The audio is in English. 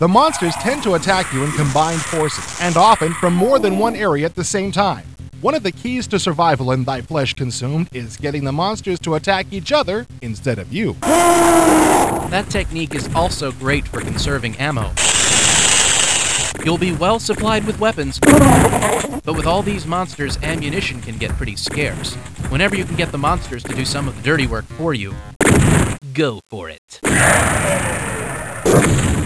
The monsters tend to attack you in combined forces, and often from more than one area at the same time. One of the keys to survival in Thy Flesh Consumed is getting the monsters to attack each other instead of you. That technique is also great for conserving ammo. You'll be well supplied with weapons, but with all these monsters, ammunition can get pretty scarce. Whenever you can get the monsters to do some of the dirty work for you, go for it.